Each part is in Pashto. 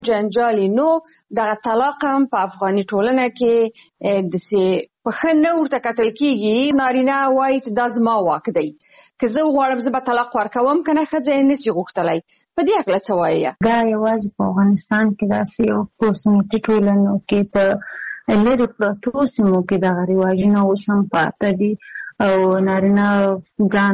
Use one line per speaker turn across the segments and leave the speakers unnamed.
جنجالي نو دغه طلاق هم په افغاني ټولنه کې د سي په ښه نه ورته کتل کېږي. نارینه وایي چې دا زما واک دی، که زه غواړم زه به طلاق ورکوم که نه ښځه یې نسي غوښتلی. په دې هکله څه وایي؟
دا یوازې په افغانستان کې داسې یو په سنتي ټولنو کې په لرې پرتو سیمو کې دغه رواجونه اوس هم پاته دي او نارینه ځان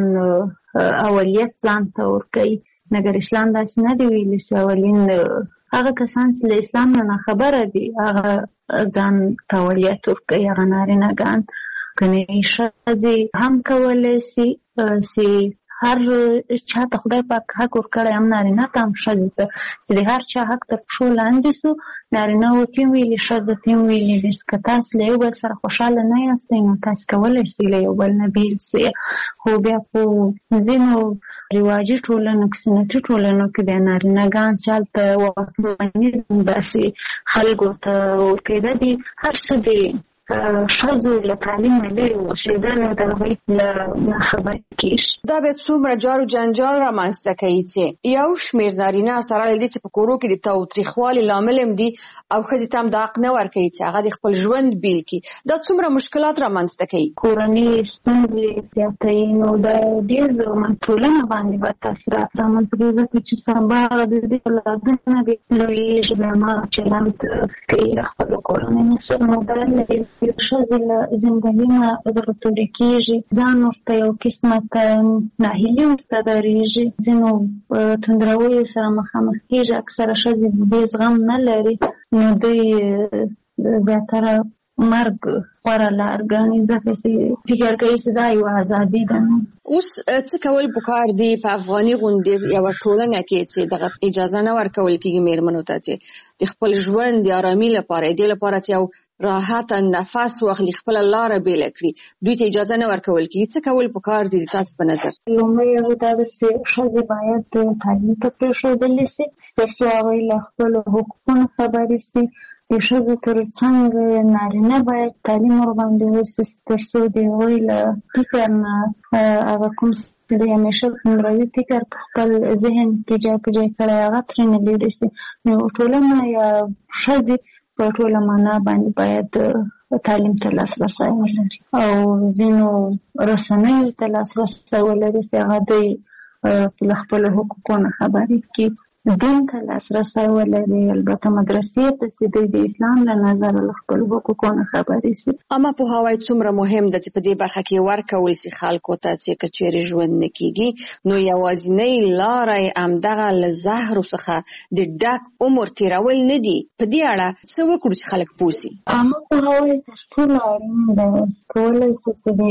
اولیت ځان ته ورکوي. مګر اسلام داسې نه دی ویلي چې اولین هغه کسان چې له اسلام نه ناخبره دي هغه ځان ته اولیت ورکوي، هغه نارینه‌ګان. کنې ښځې هم کولی سي چې هر چا ته خدای پاک حق ورکړی، هم نارینه ته هم ښځې ته، چې د هر چا حق تر پښو لاندې سو. نارینه ورته ویلي، ښځه ته ویلي دي که تاسو له یو بل سره خوشحاله نه یاستئ نو تاسو کولی سئ له یو بل نه بیل سئ. خو بیا په ځینو رواجي ټولنو کې، سنتي ټولنو کې بیا نارینه‌ګان چې هلته واکمني داسې خلکو ته ورکېده دي، هر څه دي ښځو له تعلیمه لرې اوسېدل او د هغوی له ناخبري کېږي.
دا به څومره جار و جنجال رامنځته کوي چې یو شمېر نارینه سره له دې چې په کورو کې د تاوتریخوالي لامل هم دي او ښځې ته هم دا حق نه ورکوي چې هغه د خپل ژوند بیل کړي. دا څومره مشکلات رامنځته کوي؟
کورنۍ ستونزې زیاتوي، نو د ډېر ټولنه باندې به تاثیرات رامنځته کوي، ځکه چې سبا د دې اولادونه دې لویېږي بیا هماغه چلند کوي د خپلو کورنیو سره. نو دا ښځې له زندګي نه زړه تورې کېږي، ځان ورته یو قسمت ناهیلي ورته ډارېږي، ځینو توندرویو سره مخامخ کېږي. اکثره ښځې د دې زغم نه لري، نو دوی زیاتره مرګ غوره لار ګڼي، ځکه چې فکر کوي چې دا یوه ازادي ده.
اوس څه کول پکار دي په افغاني غوندې یوه ټولنه کې چې دغه اجازه نه ورکول کېږي مېرمنو ته چې د خپل ژوند د ارامي لپاره، دې لپاره چې یو راحت نفس واخلي، خپله لاره بیله کړي، دوی ته اجازه نه ورکول کېږي. څه کول پکار دي د تاسو په نظر؟
لومړی دا ده چې ښځې باید تعلیم ته پرېښودلې سي، تر څو هغوی له خپلو حقوقونو خبرې سي. د ښځو تر څنګ نارینه باید تعلیم ورباندې وسي، تر څو د هغوی له فکر نه هغه کوم چې د همیشه خنډروي فکر په خپل ذهن کې جای په جای کړی هغه ترېنه لرې سي. نو ټولنه یا ښځې په ټوله معنا باندې باید تعلیم ته لاسرسی ولري او ځینو رسنیو ته لاسرسی ولري چې هغه دوی له خپلو حقوقو نه خبرې کړي، دین ته لاسرسی ولري، البته مدرسې ته چې دوی د اسلام له نظره له خپلو حقوقو نه خبرې شي.
عامه پوهاوی څومره مهم ده چې په دې برخه کې ورکول شي خلکو ته چې که چېرې ژوند نه کېږي نو یوازینۍ لاره یې همدغه له زهرو څخه د ډک عمر تېرول نه دي. په دې اړه څه وکړو چې خلک پوه شي؟
عامه پوهاوی تر ټولو اړین دی. کولی شو چې د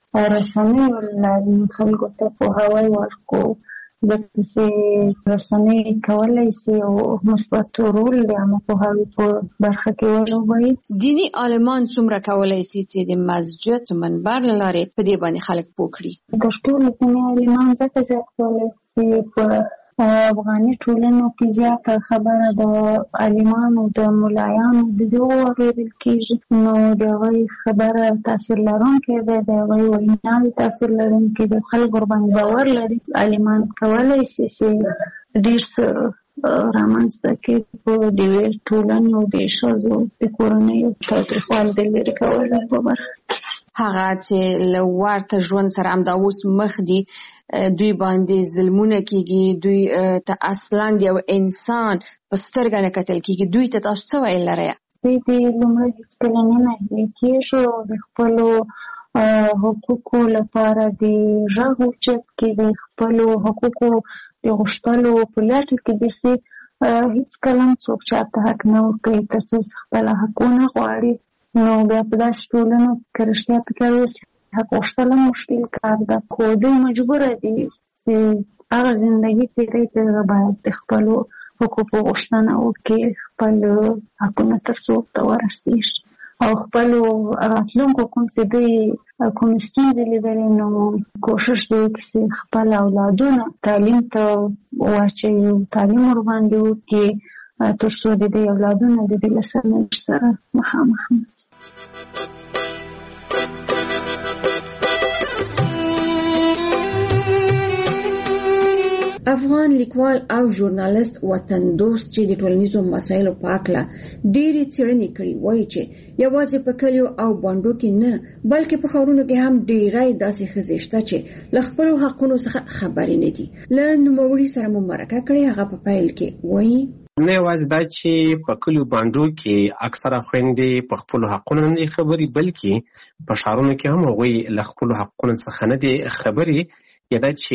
رسنیو له لارې خلکو ته پوهاوی ورکړو، ځکه چې رسنۍ کولی شي او مثبت رول د عامه پوهاوي په برخه کې ولوبوي.
دیني عالمان څومره کولی شي چې د مسجد منبر له لارې په دې باندې خلک پوه کړي؟
تر ټولو دیني عالمان ځکه زیات کولی شي په افغاني ټولنو کې زیاته خبره د عالمانو د ملایانو د دې واورېدل کېږي، نو د هغوی خبره تاثیر لرونکی دی، د هغوی ویناوې تاثیر لرونکی دی، خلک ورباندې باور لري. عالمان کولی شي چې ډېر څه رامنځته کړي په د یوې ټولنې او د ښځو د کورنیو تاوتریخوالي د لرې کولو په برخه کې.
هغه چې له ورته ژوند سره همدا اوس مخ دي، دوی باندې ظلمونه کېږي، دوی ته اصلا د یو انسان په سترګه نه کتل کېږي، دوی ته تاسو څه ویل لرئ؟
دوی د لومړی هېڅکله نه ناهیلي کېږي او د خپلو حقوقو لپاره د غږ اوچت کړي، د خپلو حقوقو د غوښتلو په لټه کې دي چې هېڅکله هم څوک چاته حق نه ورکوي تر څو خپله حق ونه غواړي. نو بیا په داسې ټولنو که رښتیا فکر وشي حق غوښتل هم مشکل کار ده، خو دوی مجبوره دي چې هغه زندګي تېروي چې باید د خپلو حقوقو غوښتنه وکړي، خپل حقونه تر څو ورته ورسېږي او خپلو راتلونکو کوم چې دوی کوم ستونزې لیدلې نو کوښښ دې وکړي چې خپل اولادونه تعلیم ته واچوي، تعلیم ورباندې وکړي تر څو د دې اولادونه د دې له سرنوشت سره مخامخ نه شي.
افغان لیکوال او ژورنالیست وطن دوست چې د ټولنیزو مسایلو په اړه ډېرې څېړنې کړې وایي چې یوازې په کلیو او بانډو کې نه بلکې په ښارونو کې هم ډېری داسې ښځې شته چې له خپلو حقونو څخه خبرې نه دي. له نوموړي سره مو مرکه کړې، هغه په پیل کې وایي
نه یوازې دا چې په کلیو بانډو کې اکثره خویندې په خپلو حقونو نه دي خبرې، بلکې په ښارونو کې هم هغوی له خپلو حقونو څخه نه دي خبرې. یا دا چې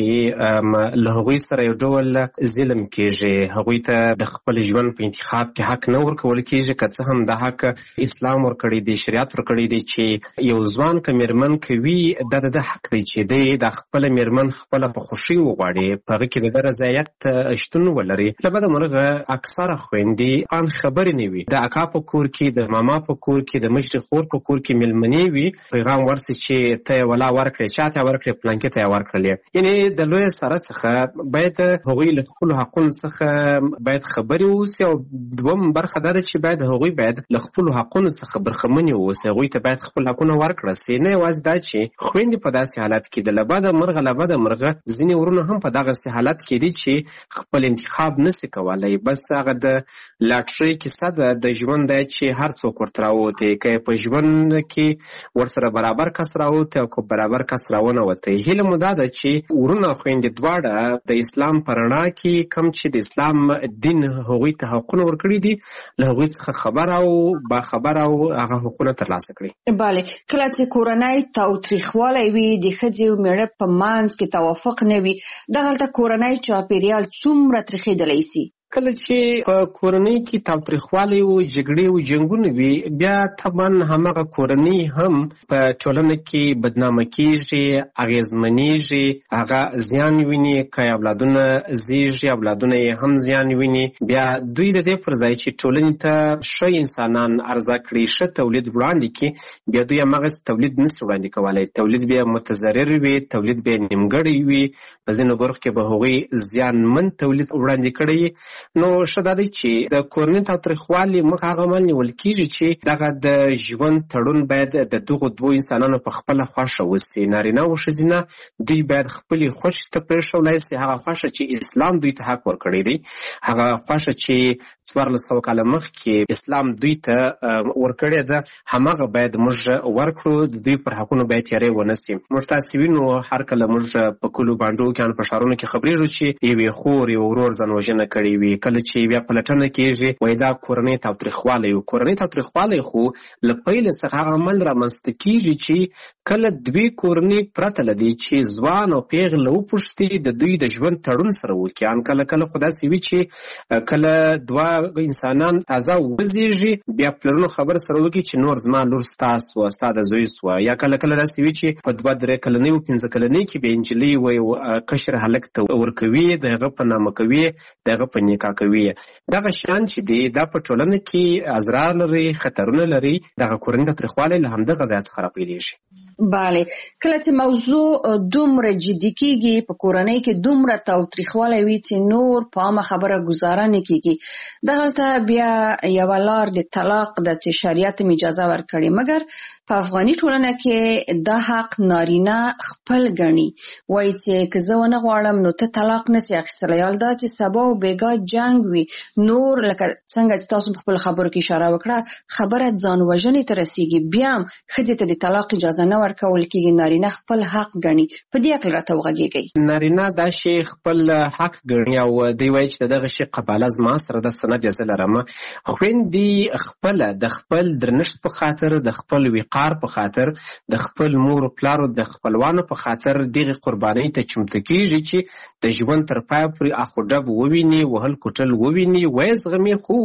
له هغوی سره یو ډول ظلم کېږي، هغوی ته د خپل ژوند په انتخاب کې حق نه ورکول کېږي، که څه هم دا حق اسلام ورکړی دی، شریعت ورکړی دی چې یو ځوان که میرمن کوي دا د حق دی چې دی د خپله میرمن خپله په خوښي وغواړي، په هغه کې د ده رضایت شتون ولري. له بده مرغه اکثره خویندې ان خبرې نه وي، د اکا په کور کې، د ماما په کور کې، د مشرې خور په کور کې میلمنې وي، پیغام ورسي چې ته یې ولا ورکړې، چا ته یې ورکړې، پلانکي ته یې ورکړلې. یعنې د لوی سره څخه باید هغوی له خپلو حقونو څخه باید خبرې ووسي، او دوم برخه دا ده چې باید هغوی باید له خپلو حقونو څخه برخمنې ووسي، هغوی ته باید خپل حقونه ورکړه سي. نه یوازې دا چې خویندې په داسې حالت کې د له بده مرغه ځینې ورونه هم په دغسې حالت کې دي چې خپل انتخاب نسي کولی، بس هغه د لاټرۍ کیسه ده د ژوند دی چې هر څوک ورته راووتی، که په ژوند کې ورسره برابر کس راووتی او که برابر کس راونوتی. هیله مو دا ده چې ورونه خویندې دواړه د اسلام په رڼا کې کوم چې د اسلام دین هغوی ته حقونه ورکړي دي له هغوی څخه خبر او باخبر او هغه حقونه ترلاسه کړي.
بله، کله چې کورنۍ تاوتریخوالی وي، د ښځې او میړه په منځ کې توافق نه وي، دغلته کورنۍ چاپیریال څومره تریخېدلی سي؟
کله چې په کورنۍ کې تاوتریخوالی و، جګړې و، جنګونه وي، بیا طبعا همغه کورنۍ هم په ټولنه کې بدنامه کېږي، اغېزمنېږي، هغه زیان ویني. که اولادونه زېږي، اولادونه یې هم زیان ویني. بیا دوی د دې پر ځای چې ټولنې ته ښه انسانان عرضه کړي، ښه تولید وړاندې کړي، بیا دوی همغسې تولید نشي وړاندې کولی. تولید بیا متضرر وي، تولید بیا نیمګړی وي، په ځینو برخو کې به هغوی زیانمن تولید وړاندې کړی. نو ښه دا دی چې د کورنۍ تاوتریخوالي مخ هغه عمل نیول کېږي چې دغه د ژوند تړون باید د دغو دوو انسانانو په خپله خوښه وسي، نارینه او ښځینه، دوی باید خپلې خوښې ته پرېښولی سي. هغه خوښه چې اسلام دوی ته حق ورکړی دی، هغه خوښه چې 1400 کاله مخکې اسلام دوی ته ورکړې ده، همغه باید موږ ورکړو. د دوی پر حقونو باید تیاری ونه سي. موږ تاسې وینو هر کله موږ په کلیو بانډو کې په ښارونو کې خبرېږو چې یوې خور یو ورور ځان وژنه کړې وي. کله چې بیا پلټنه کېږي وایي دا کورنۍ تاوتریخوالی و. کورنۍ تاوتریخوالی خو له پیله څخه هغه عمل رامنځته کېږي چې کله دوی کورنۍ پرته له دې چې ځوان او پیغله وپوښتي د دوی د ژوند تړون سره وکړي. ان کله خو داسې وي چې کله دوه انسانان تازه وزېږي، بیا پلرونو خبر سره وکړي چې نور زما لور ستا سوه، ستا د زوی سوه. یا کله داسې وي چې په 2-3 کلنۍ و 15 کلنۍ کې بیا نجلۍ وایي کشر هلک ته ورکوي، د هغه په نامه کوي، د هغه په نکاح کوي. دغه شیان چې دی دا په ټولنه کې اضرار لري، خطرونه لري. دغه کورنۍ تاوتریخوالی له همدغه ځای څخه راپیلېږي.
بله، کله چې موضوع دومره جدي کېږي، په کورنۍ کې دومره تاوتریخوالی وي چې نور په عامه خبره ګزاره نه کېږي، دغلته بیا یوه لار د طلاق ده چې شریعت هم اجازه ورکړې. مګر په افغاني ټولنه کې دا حق نارینه خپل ګڼي، وایي چې که زه ونه غواړم نو ته طلاق نسي اخیستلی. حال دا چې سبا و بیګا جنګ وي، نور لکه څنګه چې تاسو په خپل خبرو کې اشاره وکړه، خبره ځان وژنې ته رسیږي، بیا هم ښځې ته د طلاق اجازه نه ورکول کېږي. نارینه خپل حق ګڼي. په دې اړه راته وغږیږئ.
نارینه دا شی خپل حق ګڼي او دوی وایي چې دغه شی قباله زما سره د سند یې زه لرم. خویندې خپله د خپل درنښت په خاطر، د خپل وقار په خاطر، د خپل مور و پلارو، د خپلوانو په خاطر دغه قربانۍ ته چمتو کېږي چې د ژوند تر پایه پورې اخو ډب وویني، وهل کوټل وویني، ویې زغمي، خو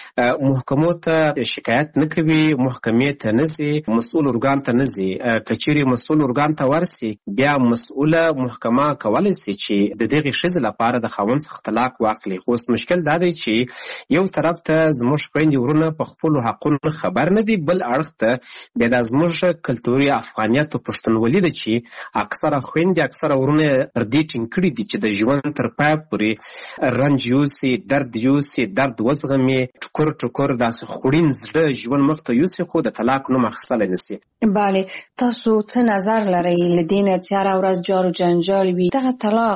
محکمو ته شکایت نه کوي، محکمې ته نه ځي، مسؤل ارګان ته نه ځي. که چیرې مسؤل ارګان ته ورسي، بیا مسؤله محکمه کولی سي چې د دغې ښځې لپاره د خاوند څخه طلاق واخلي. خو اوس مشکل دا دی چې یو طرف ته زموږ خویندې ورونه په خپلو حقونو خبر نه دي، بل اړخ ته بیا دا زموږ کلتوري افغانیت او پښتونولي ده چې اکثره خویندې، اکثره ورونه پر دې ټینګ کړي دي چې د ژوند تر پایه پورې رنج یوسي، درد یوسي، درد وزغمي، ټکور ټکور داسې خوړین زړه ژوند مخ ته یوسي، خو د طلاق نوم اخیستلی نه سي.
بله، تاسو څه نظر لرئ له دې نه چې هره ورځ جار و جنجال وي؟ دغه طلاق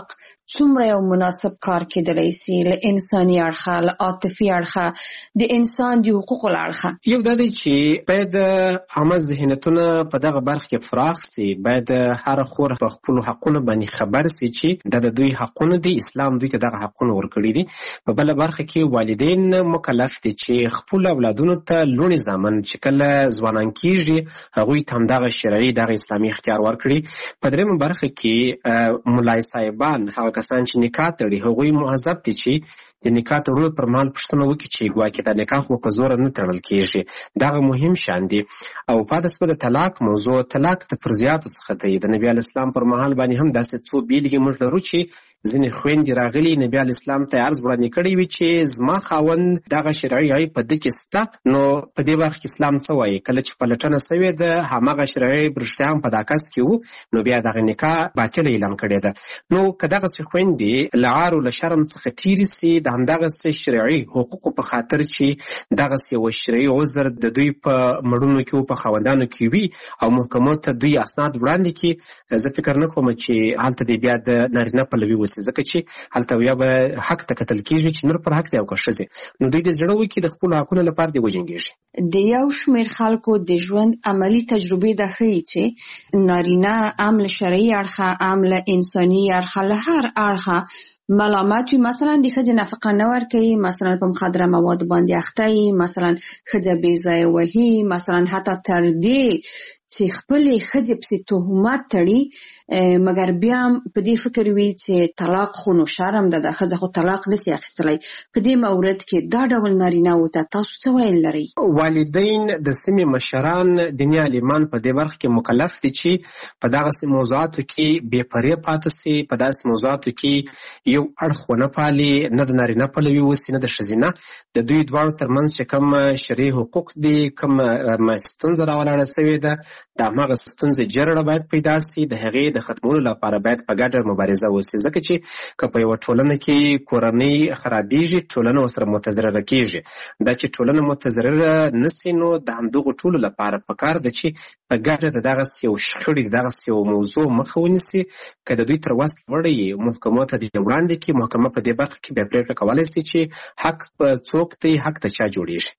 څومره یو مناسب کار کېدلی سي له انساني اړخه، له عاطفي اړخه، د انسان د حقوقو له اړخه؟
یو دا دی چې باید عامه ذهنیتونه په دغه برخه کې فراخ سي. باید هر خور په خپلو حقونو باندې خبر سي چې دا د دوی حقونه دي، اسلام دوی ته دغه حقونه ورکړي دي. په بله برخه کې والدین مکلف دي چې خپلو اولادونو ته لوڼې زامن چې کله ځوانان کېږي هغوی ته همدغه شرعي دغه اسلامي اختیار ورکړي. په درېیمه برخه کې ملای صاحبان هغه کسان چې نکاح تړي هغوی مهذب دي چې د نکاح تړلو پر مهال پوښتنه وکړي چې ګواکې دا نکاح خو په زوره نه تړل کېږي. دغه مهم شیان دي. او پاتې شوه د طلاق موضوع. طلاق د فرضیاتو څخه دی. د نبي علیه السلام پر مهال باندې هم داسې څو بیلګې موږ لرو چې ځینې خویندې راغلي نبي علیه السلام ته عرض وړاندې کړی وي چې زما خاوند دغه شرعي عیب په ده کې شته. نو په دې برخه کې اسلام څه وایي؟ کله چې پلټنه سوې ده هماغه شرعي عیب رښتیا هم په دا کس کې و، نو بیا دغه نکاح باطله اعلان کړې ده. نو که دغسې خویندې له عار او له شرم څخه تېرې سي د همدغسې شرعي حقوقو په خاطر چې دغسې یو شرعي عذر د دوی په مړونو کې و، په خاوندانو کې وي او محکمو ته دوی اسناد وړاندې کړي، زه فکر نه کوم چې هلته دې بیا د نارینه پلوي ځکه چې هلته یا به حق ته کتل کېږي چې نور پر حق دی او که ښځې، نو دوی د زړه وکړي د خپلو حقونو لپاره دې وجنګېږي.
د یو شمېر خلکو د ژوند عملي تجربې دا ښیي چې نارینه هم له شرعي اړخه هم له انساني اړخه له هر اړخه ملامت وي. مثلا د ښځې نفقه نه ورکوي، مثلا په مخدره مواد باندې اخته وي، مثلا ښځه بې ځایه وهي، مثلا حتی تر دې چې خپلې ښځې پسې تهمت تړي، مګر بیا هم په دې فکر وي چې طلاق خو نو شرم ده، د ښځه خو طلاق نسي اخیستلی. په دې مورد کې دا ډول نارینه‌وو ته تاسو څه ویل لرئ؟
والدین د سیمې مشران دیني عالمان په دې برخه کې مکلف دي چې په دغسې موضوعاتو کې بې پرې پاتې سي، په داسې موضوعاتو کې یو اړخ ونه پالي، نه د نارینه پلوي وسي نه د ښځینه. د دوی دواړو ترمنځ چې کوم شرعي حقوق دي، کوم ستونزه راولاړه سوې ده، د هماغه ستونزې جرړه باید پیدا سي، د هغې د ختمولو لپاره باید په ګډه مبارزه وسي. ځکه چې که په یوه ټولنه کې کورنۍ خرابېږي ټولنه ورسره متضرره کېږي. دا چې ټولنه متضرره نسي نو د همدغو ټولو لپاره پکار ده چې په ګډه د دغسې یو شخړې د دغسې یو موضوع مخه ونیسي. که د دوی تر وس وړی محکمو ته دې وړاندې کړي، محکمه په دې برخه کې بیا پرېکړه کولی سي چې حق څوک دی، حق ته چا جوړېږي.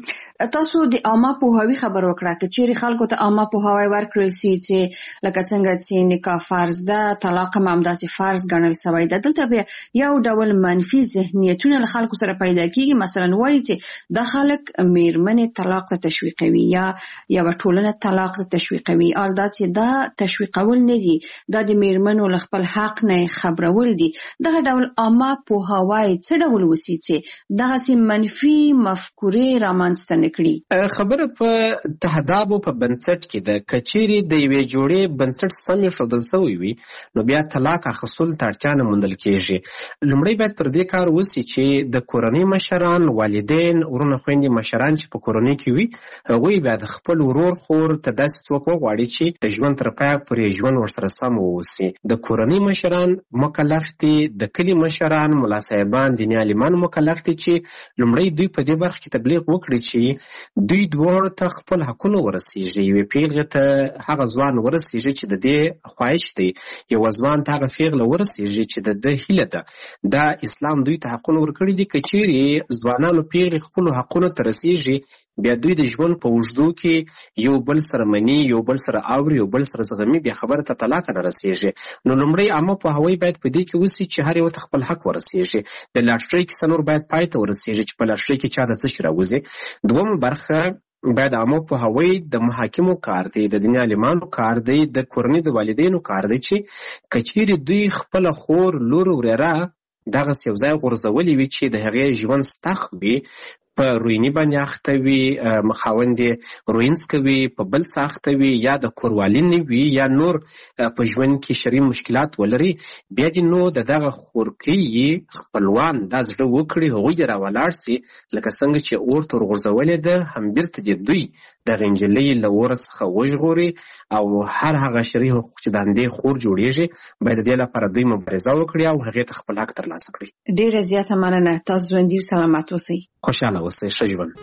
تاسو د عامه پوهاوي خبر وکړه که چیرې خلکو ته عامه پوهاوی ورکړل سي چې لکه څنګه چې نکاح فرض ده، طلاق هم همداسې فرض ګڼل سوی ده. دلته بیا یو ډول منفي ذهنیتونه له خلکو سره پیدا کېږي. مثلا وایي چې دا خلک میرمنې طلاق ته تشویقوي یا یوه ټولنه طلاق ته تشویقوي. دا چې دا تشویقول نه دي، دا د میرمنو له خپل حق نه خبرول دي. دغه ډول عامه پوهاوی څه ډول وسي چې دغسې منفي مفکورې رامنځته نه کړي؟
خبره په تهدابو په بنسټ کې ده. که چیرې د یوې جوړې بنسټ سم ایښودل سوی وي نو بیا طلاق اخیستلو ته اړتیا نه موندل کېږي. لومړی باید پر دې کار وسي چې د کورنۍ مشران، والدین، ورونه خویندې مشران چې په کورنۍ کې وي هغوی بیا د خپل ورور خور ته داسې څوک وغواړي چې د ژوند تر پایه پورې ژوند ورسره سم واوسي. د کورنۍ مشران مکلف دي، د کلي مشران، ملا صاحبان، دیني عالمان مکلف دي چې لومړی دوی په دې برخه کې تبلیغ وکړي چې دوی دواړو ته خپل حقونه ورسیږي. یوې پیغلې ته هغه ځوان ورسیږي چې د دې خواهش دی، یوه ځوان ته هغه پیغله ورسیږي چې د ده هیله ده. دا اسلام دوی ته حقونه ورکړي دي. که چیرې ځوانانو پیغلې خپلو حقونو ته رسیږي بیا دوی د ژوند په اوږدو کې یو بل سره مني، یو بل سره اوري، یو بل سره زغمي، بیا خبره ته طلاق نه رسیږي. نو لومړی عامه پوهاوی باید په دې کې وسي چې هر یو ته خپل حق ورسیږي. د لاټرۍ کیسه نور باید پای ته ورسیږي چې په لاټرۍ کې چا د څه شي راوځي. دویمه برخه باید عامه پوهاوی د محاکمو کار دی، د دیني عالمانو کار دی، د کورنۍ د والدینو کار دی چې که چیرې دوی خپله خور، لور، ورېره دغسې یو ځای غورځولي وي چې د هغې ژوند ستخ وي، په رویني باندې اخته وي، خاوند یې روینځ کوي، په بل څه اخته وي، یا د کوروالي نه وي، یا نور په ژوند کې شرعي مشکلات ولري، بیا دې نو د دغه خورکۍ خپلوان دا زړه وکړي، هغوی دې راولاړ سي لکه څنګه چې اور ته ورغورځولې ده، هم بیرته دې دوی دغه نجلۍ له اوره څخه وژغوري او هر هغه شرعي حقوق چې د همدې خور جوړېږي باید د دې لپاره دوی مبارزه وکړي او هغې ته خپل حق ترلاسه کړي.
ډېره زیاته مننه. تاسو ژوندي او سلامت اوسئ.
خوشحاله اوسئ. ښه ژوند.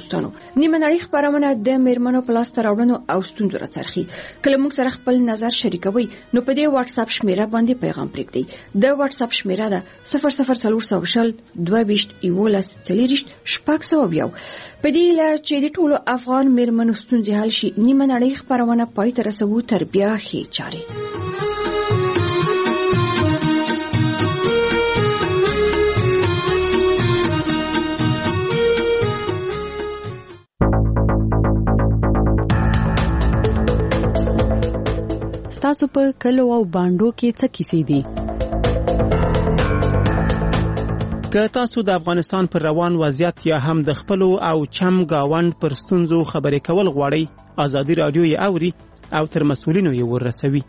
دوستانو، نیمه نړۍ خبرونه د میرمنو په لاس راوړنو او ستونزو راڅرخي. کله موږ سره خپل نظر شریکوي نو په دې واتس اپ شمیره باندې پیغام پرېږدئ. د واتس اپ شمیره ده 00400 22 11 40 شپږ. په دې له چې د ټولو افغان میرمنو ستونزې حل شي، نیمه نړۍ خبرونه پای ته رسوو تر بیا ښې چارې.
تاسو په کلو او باندو کې څه کیسې دي؟
که تاسو د افغانستان پر روان وضعیت یا هم د خپل او چم گاوند پر ستونزو خبرې کول غواړئ، آزادي رادیو یې اوري او تر مسؤلینو یې ورسوي.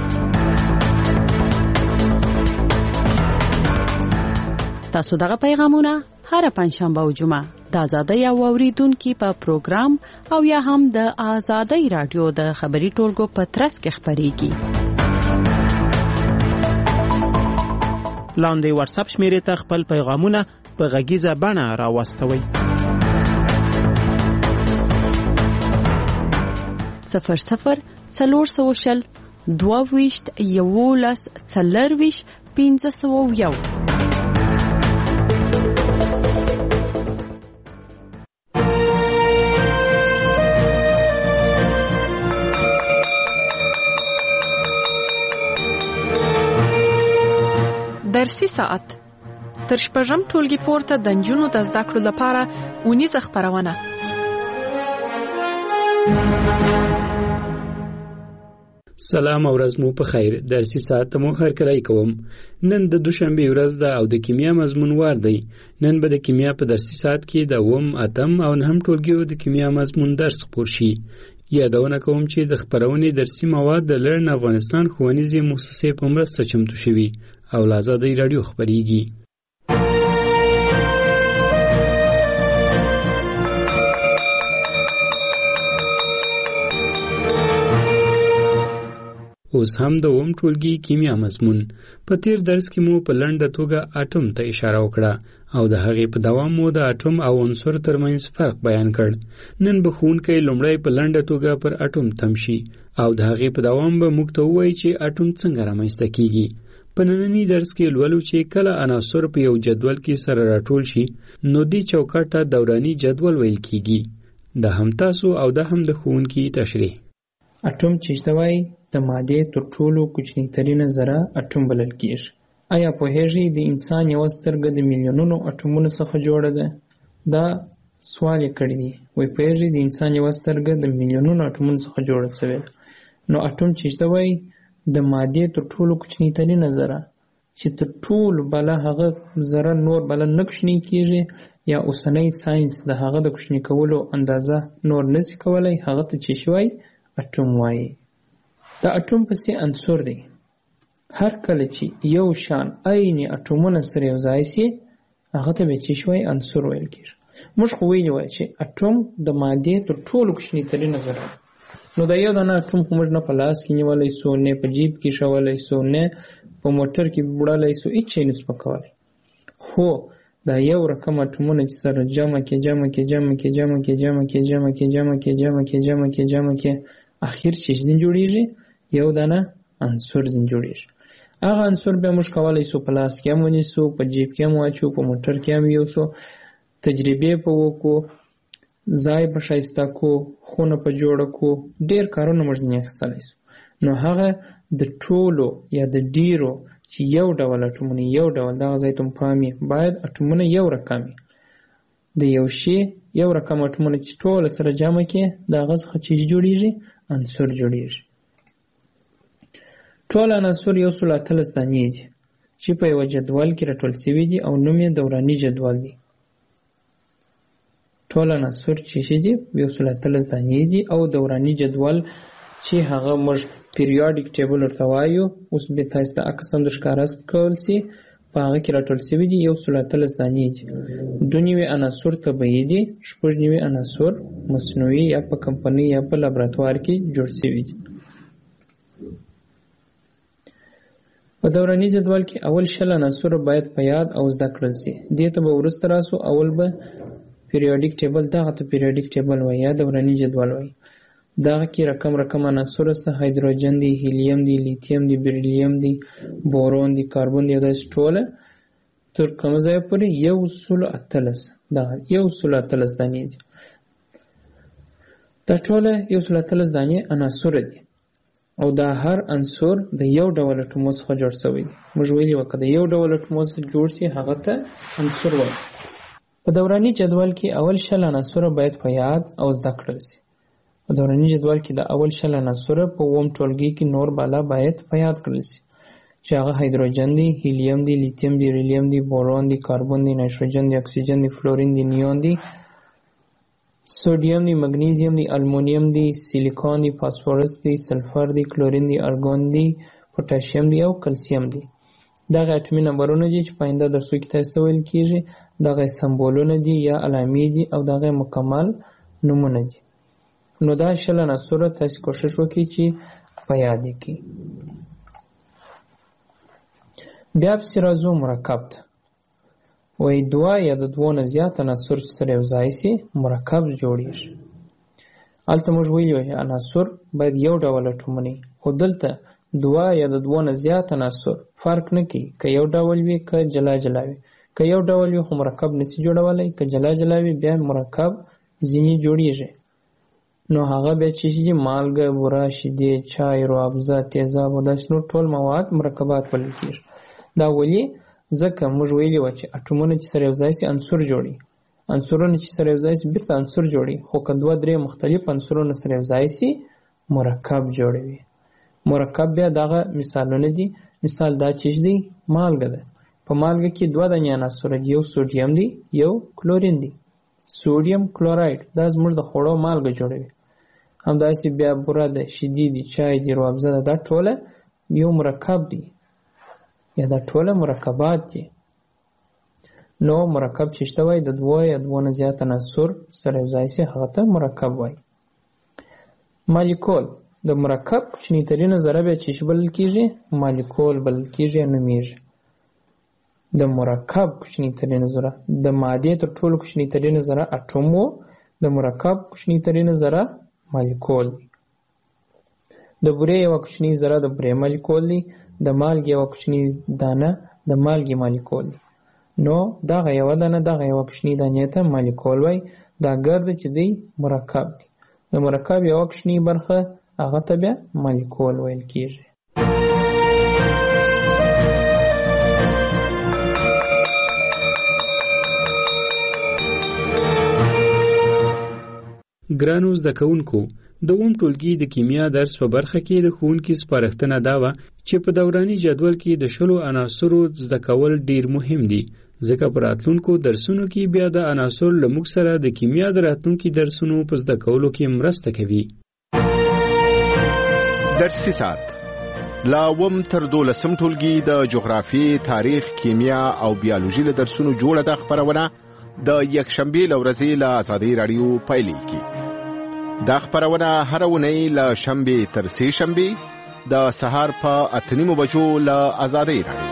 تاسو دغه پیغامونه هر پنځشنبه او جمعه د آزادۍ او اوریدونکو په پروګرام او یا هم د آزادۍ رادیو د خبري ټولګو په ترڅ کې خبريږي.
لاندې واتس اپ شمیرې ته خپل پیغامونه په غږیزه بڼه راوستوئ.
00 22 11 40 501.
درسي ساعت تر شپږم ټولګي پورته د نجونو د زده کړو لپاره اونیزه خبرونه.
سلام او ورځ مو په خیر. درسي ساعت مو هرکلی کوم. نن د دوشنبه ورځ ده او د کیمیا مضمون وار دی. نن به د کیمیا په درسي ساعت کې د اوم، اتم او نهم ټولګیو د کیمیا مضمون درس خپور شي. یادونه کوم چې د خبرونې درسي مواد د لرن افغانستان ښوونیزې مؤسسې په مرسته چمتو شوي او له آزادۍ رادیو خبرېږي. اوس هم د اوم ټولګي کیمیا مضمون. په تیر درس کې مو په لنډه توګه اټوم ته اشاره وکړه او د هغې په دوام مو د اټوم او عنصر ترمنځ فرق بیان کړ. نن به ښوونکی لومړی په لنډه توګه پر اټوم تم شي او د هغې په دوام به موږ ته ووایي چې اټوم څنګه رامنځته کیږي. په ننني درس کې لولو چې کله عناصر په یو جدول کې سره راټول شي نو دې چوکاټ ته دوراني جدول ویل کیږي. دا هم تاسو او دا هم د ښوونکي تشریح.
اټوم چې ته وایي د مادې تر ټولو کوچنی ترینه ذره اټوم بلل کیږي. آیا پوهیږئ د انسان یو سترګه د میلیونونو اټومونو څخه جوړه ده؟ دا سوال یې کړی دی. وایي پوهیږئ د انسان یو سترګه د میلیونونو اټومونو څخه جوړه شوې ده. نو اټوم چې ته وایي د مادې تر ټولو کوچنی ترینه ذره چې تر ټولو بله هغه ذره نور بله نه کوچنی کیږي یا اوسنی ساینس د هغه د کوچنی کولو اندازه نور نشي کولی، هغه ته چې شوی اټوم وایي. د اټوم پسې عنصر دی. هر کله چې یو شان عیني اټومونه سره یو ځای شي هغه ته به چې شوی عنصر ویل کیږي. موږ خو ویلي وای چې اټوم د مادې تر ټولو کوچنی ترینه ذره. نو دا یو دانه اټوم خو موږ نه په لاس کې نیولی سو، نه په جیب کې شولی سو، نه په موټر کې وړلی سو، هیڅ شی نسو پکولی. خو دا یو رقم اټومونه چې سره جمع کې اخیر چې ځین جوړیږي یو دانه عنصر ځین جوړیږي. هغه عنصر به موږ کولی سو په لاس کې هم ونیسو، په جیب کې هم واچو، په موټر کې هم یوسو، تجربې په وکړو، ځای په ښایسته کو، خونه په جوړه کو، ډېر کارونه موږ ځینې اخیستلی سو. نو هغه د ټولو یا د ډېرو چې یو ډول اټومونه یو ډول دغه ځای ته مو پام وي باید اټومونه یو رقم وي. د یو شي یو رقم اټومونه چې ټوله سره جمع کړې د هغه څخه چې جوړیږي عنصر جوړیږي. ټول عناصر 113 دانې دي چې په یو جدول کې راټول شوي دي او نوم یې دوراني جدول دی. ټول عناصر چې دي 113 دانې دي او دوراني جدول چې هغه موږ پیریاډیک ټیبل ورته وایو. اوس به تاسو ته عکس هم درښکاره کول شي. په هغه کې راټول شوي دي 113 دانې دي. 2 نوي عناصر طبیعي دي، 6 نوي عناصر مصنوعي یا په کمپنۍ یا په لابراتوار کې جوړ شوي دي. په دوراني جدول کې اول 20 عناصر باید په یاد او زده کړل شي. دې ته به وروسته راسو. اول به پیریاډیک ټیبل دغه ته پیریاډیک ټیبل وایي یا دوراني جدول وایي. دغه کې رقم عناصر سته، هایدروجن دی، هیلیم دی، لیتیم دی، بریلیم دی، بورون دی، کاربن دی، داسې ټوله تر کومه ځایه پورې 113 دغه 113 دانې دي. دا ټوله 113 دانې عناصر دي او دا هر عنصر د یو ډول اټومو څخه جوړ شوی دی. موږ ویلي وو که د یو ډول اټومو څخه جوړ شي هغه ته عنصر وایي. په دوراني جدول کې اول 100 عناصر باید په یاد او زده کړل شي. په دوراني جدول کې د اول 100 عناصر په اووم ټولګي کې نور بالا باید په یاد کړل شي چې هغه هایدروجن دی، هیلیم دی، لیتیم دی، ریلیم دی، بورون دی، کاربن دی، نایتروجن دی، اکسیجن دی، فلورین دی، نیون دی، سوډیم دی، مګنیزیم دی، المونیم دی، سیلیکون دی، فاسفورس دی، سلفر دی، کلورین دی، ارګون دی، پوتاشیم دی او کلسیم دی. دغه اټومي نمبرونه دي چې په آینده درسو کې تاسو ته ویل کیږي. دغه سمبولونه دي یا علامې دي او دغه مکمل نومونه دي. نو دا 100 عناصر تاسو کوشش وکړئ چې په یاد کړئ. بیا پسې راځو مرکب ته. وایي دوه یا د دوه نه زیات عناصر چې سره یو ځای شي مرکب جوړیږي. هلته موږ ویلي وو عناصر باید یو ډول اټومونه وي، خو دلته دوه یا د دوه نه زیات عناصر فرق نه کوي که یو ډول وي که جلا جلا وي. که یو ډول وي خو مرکب نشي جوړولی، که جلا جلا وي بیا مرکب ځینې جوړیږي. نو هغه بیا چې دي مالګه، بوره، شیدې، چای، روابزه، تیزاب او داسې نور ټول مواد مرکبات بلل کېږي. دا ولې؟ ځکه موږ ویلي وو چې اټومونه چې سره یو ځای شي عنصر جوړي، عنصرونه چې سره یو ځای شي بیرته عنصر جوړي، خو که دوه درې مختلف عنصرونه سره یو ځای شي مرکب جوړوي. مرکب بیا دغه مثالونه دي. مثال دا چې دی مالګه ده. په مالګه کې دوه دانې عناصر دي، یو سوډیم دی یو کلورین دی. سوډیم کلوراید دا زموږ د خوړو مالګه جوړوي. همداسې بیا بوره ده، شیدې دي، چای دی، روابزه ده، دا ټوله یو مرکب دی یا دا ټوله مرکبات دي. نو مرکب چې شته وای د دوه یا دوه نه زیات عناصر سره یو ځای شي هغه ته مرکب وای. مالیکول د مرکب کوچنی ترینه ذره بیا چې بلل کېږي مالیکول بلل کېږي یا نومیږي. د مرکب کوچنی ترینه ذره د مادې تر ټولو کوچنی ترینه ذره اټوم و، د مرکب کوچنی ترینه ذره مالیکول دی. د بورې یوه کوچنی ذره د بورې مالیکول دی، د مالګې یوه کوچنی دانه د مالګې مالیکول دی. نو دغه یوه دانه دغه یوه کوچنی دانې ته مالیکول وای. دا ګرده چې دی مرکب دی. د مرکب یوه کوچنی برخه هغه ته بیا مالیکول ویل کېږي.
ګرانو زده کوونکو، د اووم ټولګي د کیمیا درس په برخه کې د ښوونکي سپارښتنه دا وه چې په دوراني جدول کې د 100 عناصرو زده کول ډیر مهم دي، ځکه په راتلونکو درسونو کې بیا د عناصر له موږ سره د کیمیا د راتلونکي درسونو په زده کولو کې مرسته کوي.
درسي ساعت لا اووم تر 12 ټولګي د جغرافي، تاریخ، کیمیا او بیولوژي له درسونو جوړه ده خبرونه د یکشنبې له ورځې له آزادۍ راډیو پیلېږي. دا خبرونه هره اونۍ له شنبې تر سې شنبې د سهار په 8:30 بجو له آزادۍ راډیو.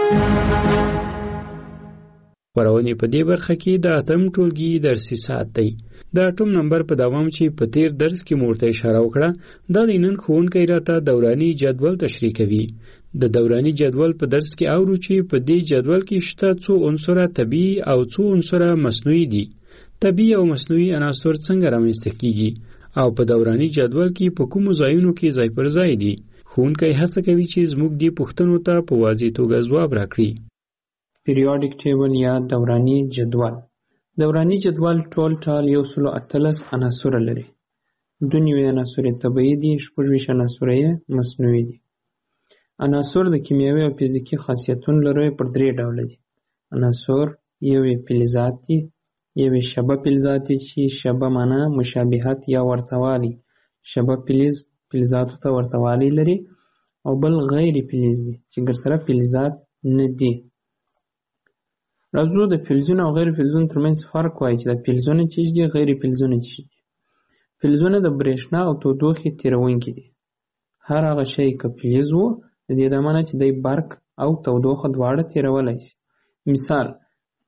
خبرونه په دې برخه کې د اتم ټولګي درسي ساعت دی. د اټوم نمبر په دوام چې په تیر درس کې مورته اشاره وکړه، دا د نن ښوونکی راته دوراني جدول تشریح کوي. د دوراني جدول په درس کې اورو چې په دې جدول کې شته څو عنصر طبیعي او څو عنصر مصنوعي دي. طبیعي او مصنوعي عناصر څنګه رامنځته کیږي او په دوراني جدول کې په کومو ځایونو کې ځای پر ځای دي. ښوونکی هڅه کوي چې زموږ دې پوښتنو ته په واضح توګه ځواب راکړي.
پیریاډیک ټیبل یا دوراني جدول. دوراني جدول ټول 113 عناصر لري. 92 عناصر طبیعي دي، 26 عناصر مصنوعي دي. عناصر د کیمیاوي او فزیکي خاصیتونو لري پر 3 ډوله دي. عناصر یو فلزات دي، یو شبه فلزات دي چې شبه معنا مشابهت یا ورتهوالی، شبه فلز فلزاتو ته ورتهوالی لري، او بل غیر فلز دي چې ګرسره فلزات نه دي. راځو د فلزونو او غیر فلزونو ترمنځ فرق وایي چې د فلزونه چې دي غیر فلزونه چې دي. فلزونه د برېښنا او تودوخې تیرونکي دي. هر هغه شی که فلز وو د دې د معنی چې دی برق او تودوخه دواړه تیرولی شي. مثال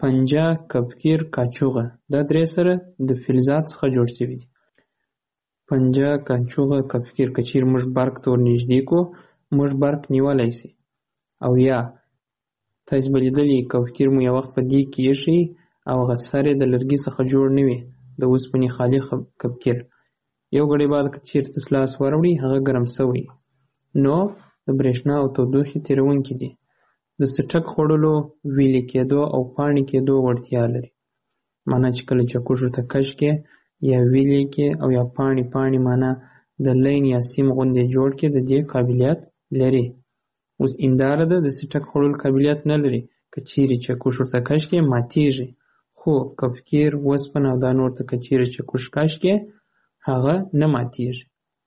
پنجه، کفکیر، کاچوغه دا درې سره د فلزات څخه جوړ شوي دي. پنجه، کاچوغه، کفکیر که چیرې موږ برق ته ورنږدې کړو موږ برق نیولی شي. او یا تاسې به لیدلي کفکیر مو یو وخت په دیګ کې ایښی او هغه سر یې د لرګي څخه جوړ نه وي، د اوسپنې خالي کفکیر. یو ګړی بعد که چیرې تاسو لاس واړوئ هغه ګرم شوی نو د برېښنا او تودوخې تېرونکي دي. د څټک خوړلو، ویلې کېدو او پاڼې کېدو وړتیا لري. معنا چې کله چکش ورته کش کې یا ویلې کې او یا پاڼې معنا د لین یا سیم غوندې جوړ کې د دې قابلیت لري. اوس هنداره ده د څټک خوړلو قابلیت نه لري، که چیرې چکش ورته کش کې ماتېږي، خو کفکیر، وسپنه او دا نور ته که چیرې چکش کش کې هغه نه ماتېږي.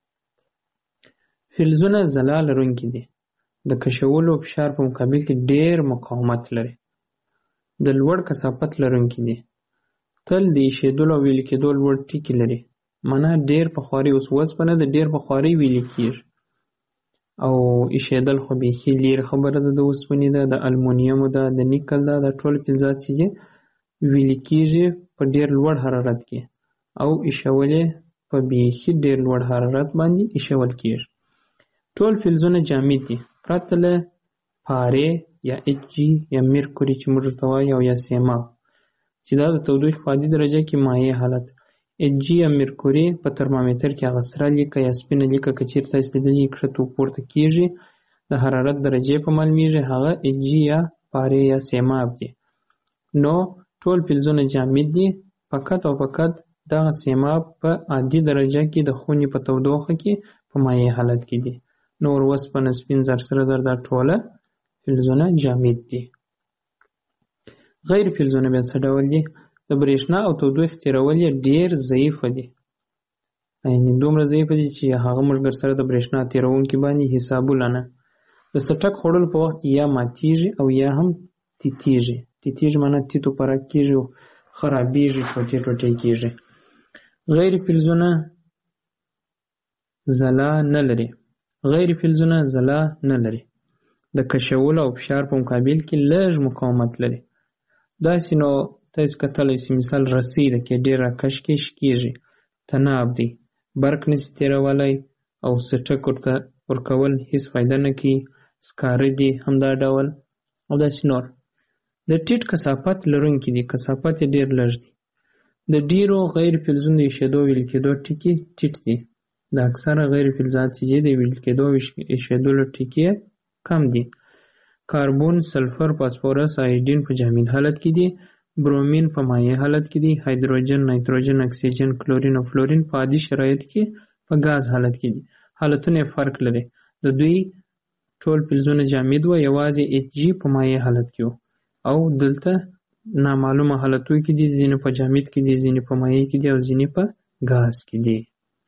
فلزونه ځلا لرونکي دي. د کشولو فشار په مقابل کې ډېر مقاومت لري. د لوړ کثافت لرونکي دي. تل د ایښېدلو او ویلې کېدو لوړ ټکي لري. معنا ډېر په خواري، اوس وسپنه د ډېر په خواري ویلې کېږي او ایښېدل خو بیخي لرې خبره ده. د اوسپنې ده، د المونیمو ده، د نیکل ده، دا ټول فلزات چې دي ویلې کېږي په ډېر لوړ حرارت کې او ایښول یې په بیخي ډېر لوړ حرارت باندې ایښول کېږي. ټول فلزونه جامد دي پرته له پارې یا اچ جي یا میرکوري چې موږ ورته وایو او یا سیماب چې دا د تودوخې په عادي درجه کې مایع حالت. اچ جي یا میرکوري په ترمامیتر کې هغه سره لیکه یا سپینه لیکه که چیرې تاسې لیدلي کښته پورته کېږي د حرارت درجې په معلومیږي، هغه اچ جي یا پارې یا سیماب دي. نو ټول فلزونه جامد دي، فقط او فقط دغه سیماب په عادي درجه کې د خونې په تودوخه کې په مایع حالت کې دي. نور وسپنه، سپین زر، سره زر دا ټوله فلزونه جامد دي. غیر فلزونه بیا څه ډول دي؟ د برېښنا او تودوخې تېرول یې ډېر ضعیفه دي. یعنې دومره ضعیفه دي چې هغه موږ درسره د برېښنا تېرونکي باندې حسابونه نه. د څټک خوړلو په وخت یا ماتېږي او یا هم تیتېږي. تیتېږي معنا تیتو پرک کېږي او خرابېږي، ټوټې ټوټې کېږي. غیر فلزونه ځلا نه لري. غیر فلزونه ځلا نه لري. د کشولو او فشار په مقابل کې لږ مقاومت لري. داسې نو تاسې کتلی شئ مثال رسۍ ده کې ډېر راکش کې شکېږي، تناب دی، برق نشي تېرولی او څټک ورته ورکول هېڅ فایده نه کوي، سکاره دي همدا ډول او داسې نور. د ټیټ کثافت لرونکي دي، کثافت یې ډېر لږ دی. د ډېرو غیر فلزونو د ایښېدو ویلې کېدو ټکي ټیټ دي. د اکثره غیر فلزات چې دي د ویلې کېدو ایښېدلو ټکي کم دي. کاربون، سلفر، فاسفورس، آیودین په جامد حالت کې دي. برومین په مایع حالت کې دي. هایدروجن، نایتروجن، اکسیجن، کلورین او فلورین په عادي شرایطو کې په ګاز حالت کې دي. حالتونه یې فرق لري. د دوی ټول فلزونه جامد و، یوازې اچ جي په مایع حالت کې و او دلته نامعلومه حالتونو کې دي، ځینې په جامد کې دي، ځینې په مایع کې دي او ځینې په ګاز کې دي.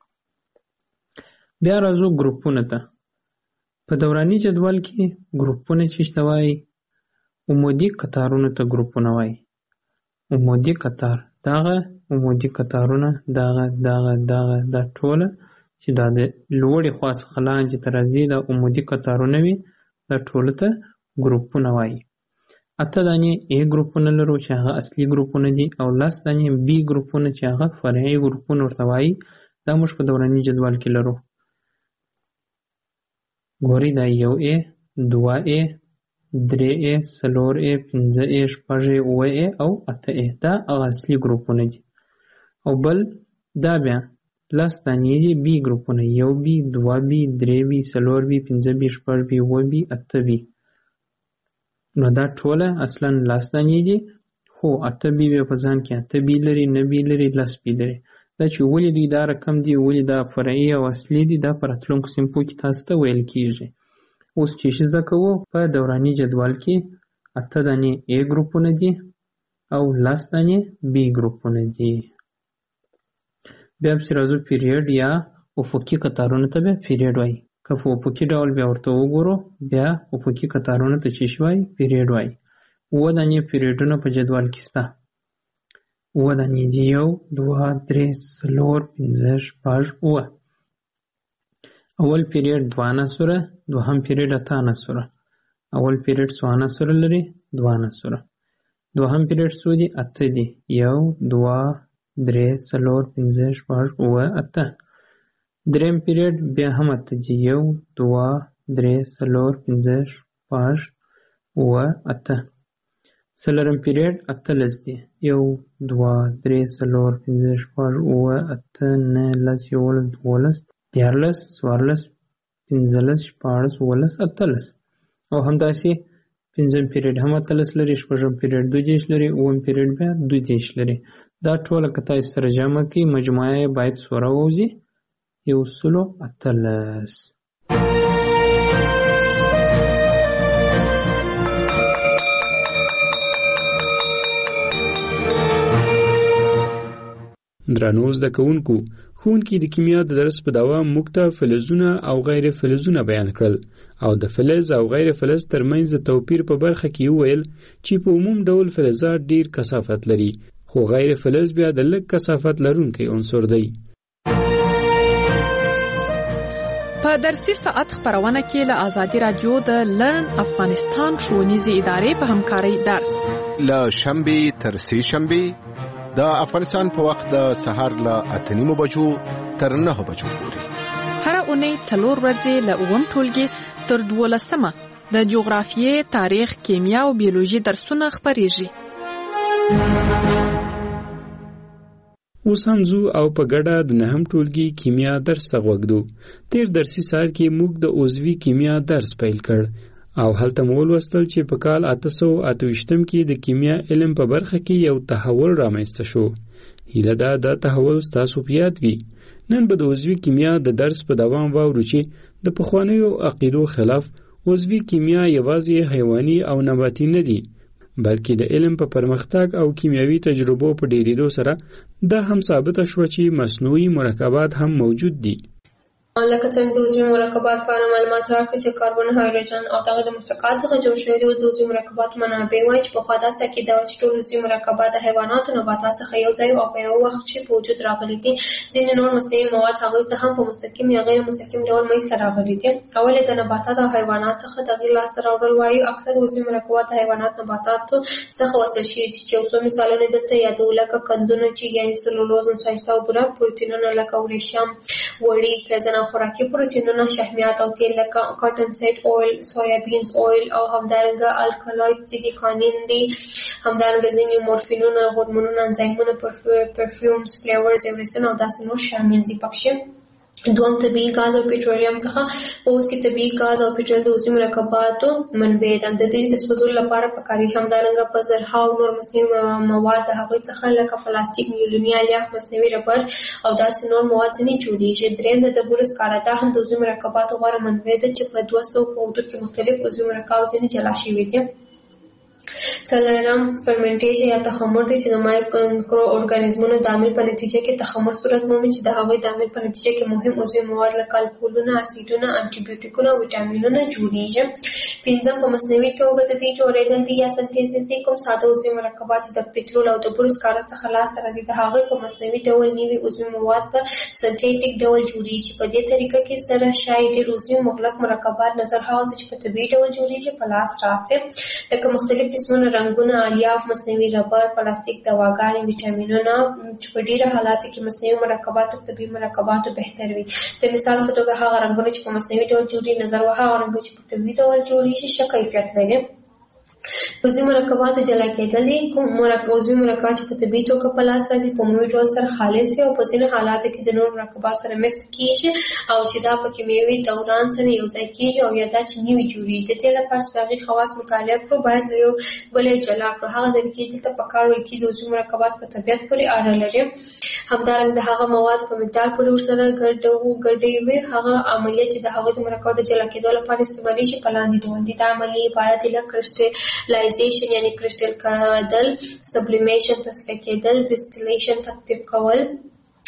بیا راځو ګروپونو ته. په دوراني جدول کې ګروپونه چې شته وایي، عمودي قطارونو ته ګروپونه وایي. عمودي قطار، دغه عمودي قطارونه دغه دا ټوله چې دا د لوړې خوا څخه لاندې ته راځي دا عمودي قطارونه وي، دا ټوله ته ګروپونه وایي. 8 دانې A ګروپونه لرو چې هغه اصلي ګروپونه دي او 10 دانې B ګروپونه چې هغه فرعي ګروپونه ورته وایي. دا موږ په دوراني جدول کې لرو. ګورئ دا 1A، 2A، 3A، 4A، 5A، 6A، 7A او 8A. دا هغه اصلي ګروپونه دي. او بل دا بیا 10 دانې دي B ګروپونه، 1B، 2B، 3B، 4B، 5B، 6B، 7B، 8B. نو دا ټوله اصلا 10 دانې دي، خو 8B بیا په ځان کې 8B لري، 9B لري، 10B لري. دا چې ولې دوی دا رقم دي، ولې دا فرعي او اصلي دي، دا په راتلونکو صنفو کې تاسو ته ویل کېږي. اوس چې زده کوو په دوراني جدول کې 8 دانې A ګروپونه دي او 10 دانې B ګروپونه دي. بیا پسې راځو پیریډ یا افقي قطارونو ته بیا پیریډ وایي. که په افقي ډول بیا ورته وګورو بیا افقي قطارونو ته چې شي وایي پیریډ وایي. 7 دانې پیریډونه په جدول کې شته. 7 دانې دي، 1، 2، 3، 4، 5، 6، 7. اول پیریډ 2 عناصره، دوهم پیریډ 8 عناصره. اول پیریډ څو عناصره لري؟ 2 عناصره. دوهم پیریډ څو دي؟ 8 دي. 1 2 3 4 5 6 7 8. دریم پیریډ بیا هم 8 دي. 1 2 3 4 5 6 7 8. څلورم پیریډ 18 دي. 1 2 3 4 5 6 7 8 9 10 11 12 13 14 15 16 17 18. او همداسې پنځم پیریډ هم 18 لري، شپږم پیریډ 2 لري، اووم پیریډ بیا 2 لري. دا ټوله که تاسو سره جمع کړئ مجموعه یې باید څومره ووځي؟ 118.
درنو زده کوونکو، ښوونکي د کیمیا د درس په دوام موږ ته فلزونه او غیر فلزونه بیان کړل او د فلز او غیر فلز ترمنځ د توپیر په برخه کې وویل چې په عموم ډول فلزات ډیر کثافت لري خو غیر فلز بیا د لږ کثافت لرونکی عنصر دی.
په درسي ساعت خبرونه کې له آزادي رادیو د لرن افغانستان ښوونیزې ادارې په همکارۍ درس
له شنبې تر سې شنبې د افغانستان په وخت د سهار له 8:30 بجو تر 9 بجو پورې.
هر اونۍ 4 ورځې له 9 ټولګي تر 12 د جغرافیې، تاریخ، کیمیا او بیولوژي درسونه خبرېږي.
اوس هم زو او په ګډه د 9 ټولګي کیمیا درس غوږدو. تیر درسي ساعت کې موږ د عضوي کیمیا درس پیل کړ او هلته مو ولوستل چې په کال 1828 کې د کیمیا علم په برخه کې یو تحول رامنځته شو. هیله ده دا تحول ستاسو په یاد وي. نن به د عضوي کیمیا د درس په دوام واورو چې د پخوانیو عقیدو خلاف عضوي کیمیا یوازې حیواني او نباتي نه دي، بلکې د علم په پرمختګ او کیمیاوي تجربو په ډیرېدو سره دا هم ثابته شوه چې مصنوعي مرکبات هم موجود دي.
لکه څنګه د عضوي مرکبات په اړه معلومات راکړي چې کاربن، هایدروجن او دغه د مرکبات څخه جوړ شوي دي. د عضوي مرکبات منابع وایي چې پخوا داسې عقیده وه چې ټول عضوي مرکبات د حیواناتو، نباتات څخه یو ځای او په یو وخت کې په وجود راغلي دي. ځینې نور مصنوعي مواد هغوی څه هم په مستقیم یا غیر مستقیم ډول منځته راغلي دي. اول د نباتات او حیوانات څخه د غیر لاسته راوړل وایي. اکثر عضوي مرکبات د حیوانات، نباتاتو څخه وصل شوي دي چې یو څو مثالونه دلته یادو، لکه قندونه چې یعنې سلولوز، نشایسته او بوره، پروتینونه لکه ورېښم، وړي، پیزن او خوراکي پروتینونه، شحمیات او تیل لکه کاټن سیډ اویل، سویابینز اویل او همدارنګه الکالوید چې دي کانین دي. همدارنګه ځینې مورفینونه، هورمونونه، انزایمونه، پرفیومز، فلیورز، ایوریسن او داسې نور شامل دي پکې. دوم طبیعي ګاز او پټرولیم څخه اوس کې طبیعي ګاز او پټرول د عضوي مرکباتو منبع ده. د دوی د سوځولو لپاره پکارېږي. همدارنګه په زرهاو نور مصنوعي مواد د هغوی څخه لکه پلاستیک، نیولوني الیاف، مصنوعي ربر او داسې نور مواد ځینې جوړېږي. دریم د ډبرو سکاره، دا هم د عضوي مرکباتو غوره منبع ده چې په 200 په حدود کې مختلف عضوي مرکبات ځینې جلا شوي دي. څلورم فرمنټیشن یا تخمر دی چې د مایکرو ارګانیزمونو د عامل په نتیجه کې تخمر صورت مومي چې د هغوی د عامل په نتیجه کې مهم عضوي مواد لکه الکولونه، اسیدونه، انټي بیوټیکونه او ویټامینونه جوړیږي. پنځم په مصنوعي توګه د دې جوړېدل دي یا سنتیزس دي. کوم ساده عضوي مرکبات چې د پټرول او د بورو سکاره څخه لاسته راځي د هغوی په مصنوعي ډول نوي عضوي مواد په سنتیټیک ډول جوړیږي. په دې طریقه کې سره شاید ډېر عضوي مغلق مرکبات نظر هغه چې په طبیعي ډول جوړیږي په لاس راسي، لکه مختلف قسمونه رنګونه، الیاف، مصنوعي ربر، پلاستیک، دواګانې، ویټامینونه چې په ډیره حالاتو کې مصنوعي مرکبات او طبیعي مرکباتو بهتر وي. د مثال په توګه هغه رنګونه چې په مصنوعي ډول جوړي نظر و هغه رنګونه چې په طبیعي ډول جوړیږي ښه کیفیت لري. عضوي مرکباتو جلا کېدل دي. کوم عضوي مرکبات چې په طبیعي توګه په لاس راځي په عمومي ډول سره خالص وي او په ځینو حالاتو کې د نورو مرکبات سره مکس کېږي او چې دا په کیمیاوي دوران سره یو ځای کېږي او یا دا چې نوي جوړېږي. د دې لپاره چې د هغې خواص مطالعه کړو باید له یو بل یې جلا کړو. هغه ځای کې دلته په کار ویل کېږي د عضوي مرکبات په طبیعت پورې اړه لري. همدارنګه د هغه مواد په مقدار پورې ورسره ګډې وي. هغه عملیه چې د هغوی د مرکباتو د جلا کېدو لپاره استعمالېږي په لاندې ډول دي. دا عملیې عبارت دي له کرسټلایزیشن یعنی کرسټل کېدل، سبلیمیشن تصفیه کېدل، ډسټیلیشن ترتیب کول،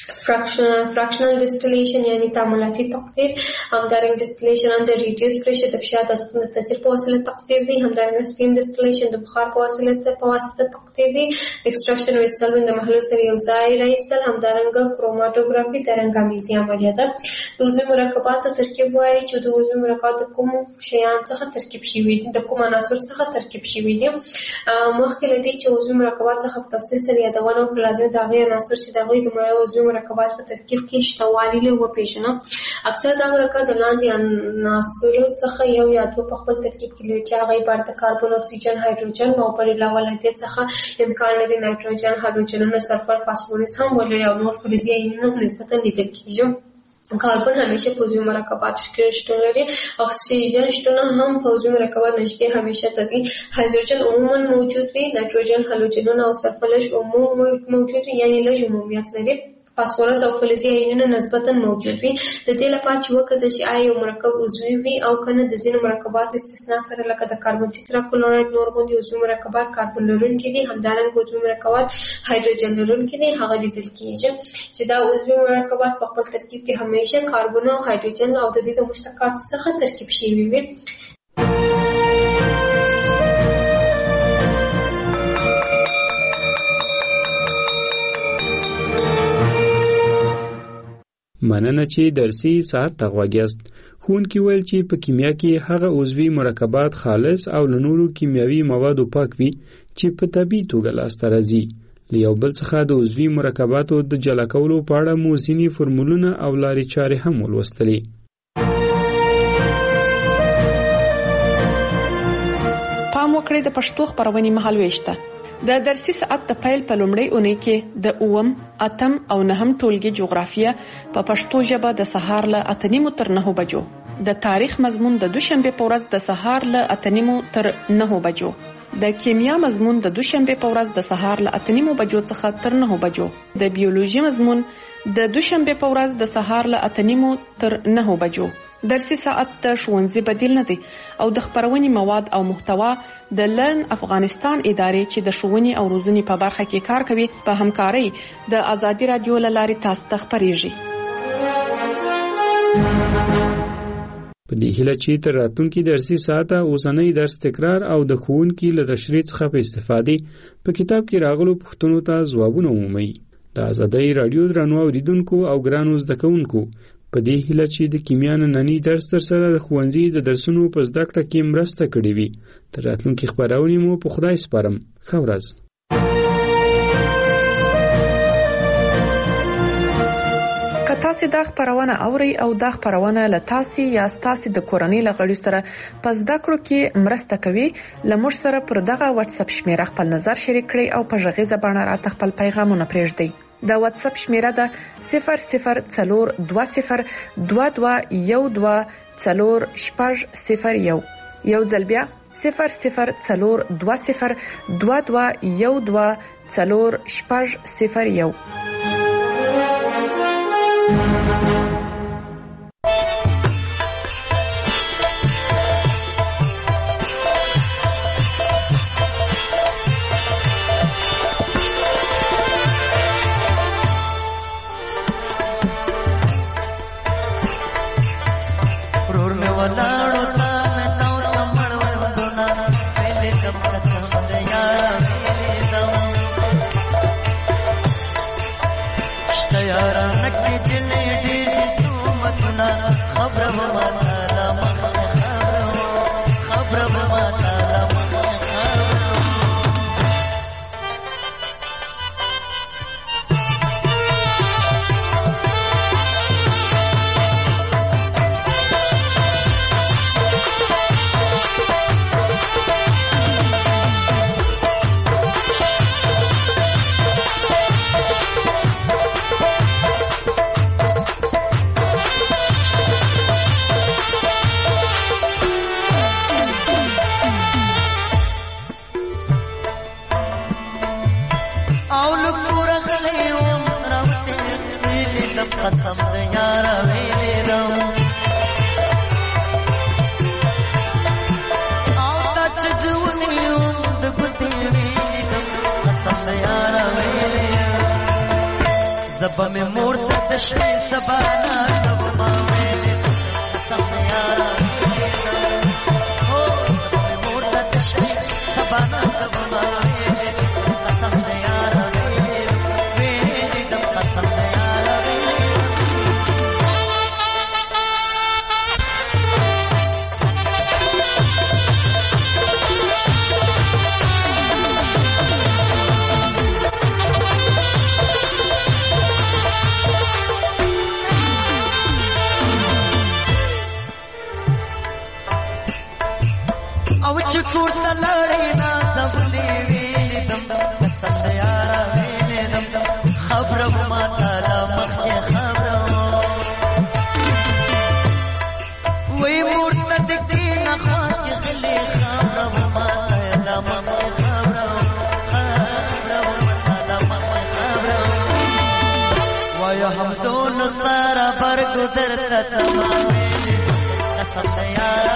fractional distillation یعنی تعاملاتي تقطير، همدارنګه distillation under reduced pressure د فشار د تغیر په وسیله تقطير دي، همدارنګه steam distillation د بخار په واسطه تقطير دي، extraction او ایستل د محلول سره یو ځای راایستل، همدارنګه کروماتوګرافي د رنګامیزي عملیه ده. د عضوي مرکباتو ترکیب وایي چې د عضوي مرکباتو کوم شیان څخه ترکیب شوي دي، د کوم عناصر څخه ترکیب شوي دي. مخکې له دې چې عضوي مرکبات څخه په تفصیل سره یادونه وکړو، لازم د هغې عناصر چې د هغوی د عضوي مرکبات په ترکیب کې شته والي له وپېژنو. اکثر دا مرکب د لاندې عناصرو څخه یو یا دوه په خپل ترکیب کې لري چې هغه عبارت د کاربن، اکسیجن، هایدروجن او پر علاوه له دې څخه امکان لري نایتروجن، هالوجنونه، سلفر، فاسفورس هم ولري او نور فلزي ایونونه نسبتا لیدل کېږي. کاربن همیشه په عضوي مرکباتو کې شتون لري، اکسیجن شتون هم په عضوي مرکبات نشته همیشه تدي، هایدروجن عموما موجود وي، نایتروجن، هالوجنونه او سلفر لږ موجود وي یعنی لږ عمومیت لري. فاسفورس او فلزي ایونونه نسبتا موجود وي. د دې لپاره چې وکړو چې آیا یو مرکب عضوي وي او کنه د ځینو مرکباتو استثناء سره لکه د کاربن تتراکلوراید نور غوندي عضوي مرکبات کاربن لرونکي دي، همدارنګه عضوي مرکبات هایدروجن لرونکي دي، هغه لیدل کېږي چې دا عضوي مرکبات په خپل ترکیب کې همیشه کاربن او هایدروجن او د دې د مشتقاتو څخه ترکیب شوي وي.
مننه چې درسي ساعت ته غوږیاست. ښوونکي ویل چې په کیمیا کې هغه عضوي مرکبات خالص او له نورو کیمیاوي موادو پاک وي چې په طبیعي توګه لاسته راځي. له یو بل څخه د عضوي مرکباتو د جلا کولو په اړه مو ځینې فورمولونه او لارې چارې هم ولوستلې.
پام وکړئ د پښتو خبرونې مهالويش ته. د درسي ساعت د پیل په لومړۍ اونۍ کې د 8 او 9 ټولګي جغرافیه په پښتو ژبه د سهار له 8:30 تر 9 بجو، د تاریخ مضمون د دوشنبه په ورځ د سهار له 8:30 تر 9 بجو، د کیمیا مضمون د دوشنبه په ورځ د سهار له 8:30 بجو څخه تر 9 بجو، د بیولوژي مضمون د دوشنبه په ورځ د سهار له 8:30 تر 9 بجو. درسي ساعت د ښوونځي بدیل نه دی او د خبرونې مواد او محتوا د لرن افغانستان ادارې چې د ښوونې او روزنې په برخه کې کار کوي په همکارۍ د آزادي رادیو له لارې تاسو ته خبرېږي.
په دې هیله چې تر راتلونکي درسي ساعته اوسنۍ درس تکرار او د ښوونکي له تشریح څخه په استفادې په کتاب کې راغلو پوښتنو ته ځوابونه ومومئ. د آزادۍ رادیو درنو اوریدونکو او ګرانو زده کوونکو، په دې هیله چې د کیمیا نننی درس تر سره د ښوونځي د درسونو په زده کړه کې مرسته کړې وي. تر راتلونکي خبرونې مو په خدای سپارم. ښه ورځ.
که تاسو دا خبرونه اورئ او دا خبرونه له تاسو یا تاسو د کورنۍ له غړي سره په زده کړو کې مرسته کوي، لمر سره پر دغه واتس اپ شمیره خپل نظر شریک کړئ او په ژغیزه باندې راته خپل پیغامونه پرېږدئ. د واتس اپ شمیره ده 004212124001. یو ځل بیا 004212124001.
سبا میں مورتا تشکیل سبانا تب ماویلی قسم یارا سبا میں مورتا تشکیل سبانا تب ماویلی قسم یارا ویلی دم قسم یارا چکور تلڑی نا زبلی ویلی دم قسم دیارا ویلی دم خبرم ما تالا مخی خبرم وی مرتد کی نخواتی غلی خبرم ما تالا مخی خبرم ما تالا مخی خبرم وی حمزون سارا برگدر تتما ویلی قسم دیارا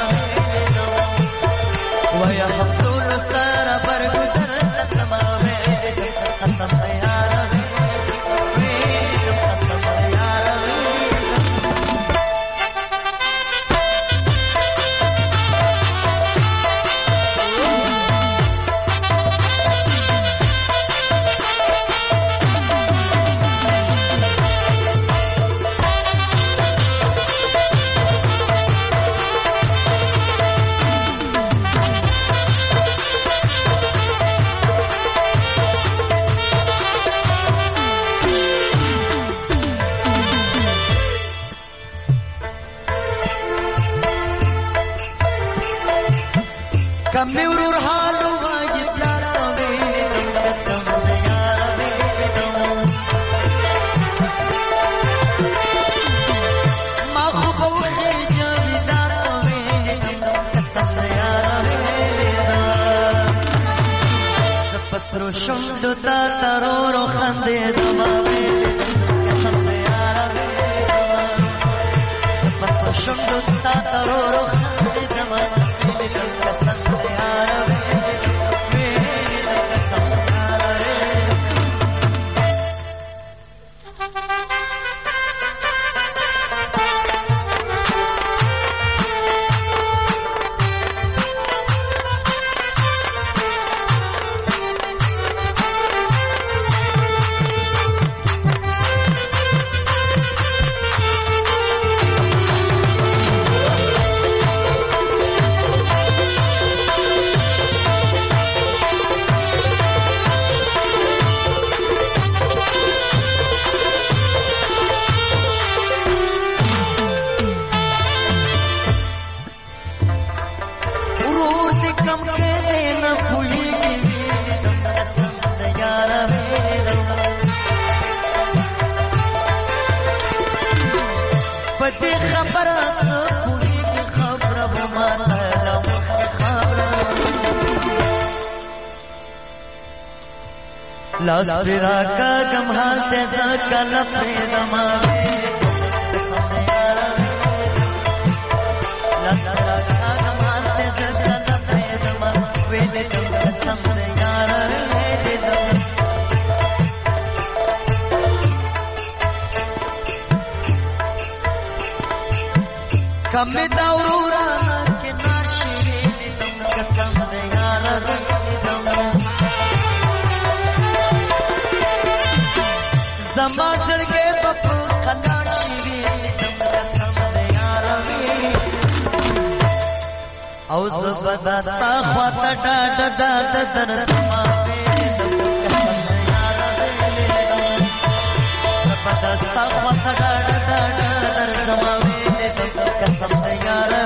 ويا حمزون سارة برقدر تتمامي قسم سيارة قسم سيارة کمی ورور حالو واجب لاتا ویلی دم قسم سیارا ویلی دم ما خوب وخی جاوی داتا ویلی دم قسم سیارا ویلی دم سپسرو شمدو تا ترورو خندی دم ویلی دم قسم سیارا ویلی دم سپسرو شمدو تا ترورو خندی دم ویلی دم قسم لاس پیرا کا گم حال تیزا کا لپے دماغے قسم سیارا لاس پیرا کا گم حال تیزا کا لپے دماغے ویلے دم قسم سیارا ویلے دم کمی دورورا کے ناشی ویلے دم قسم سیارا ویلے دم زما زړګې په خلاص شي دم قسم یارا او زبداستا خواته ډاډ ډاډ درته ما دم قسم یارا زبداستا خواته ډاډ ډاډ درته ما دم قسم یارا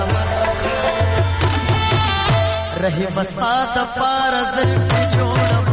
رہی مستا پار دل جوڑ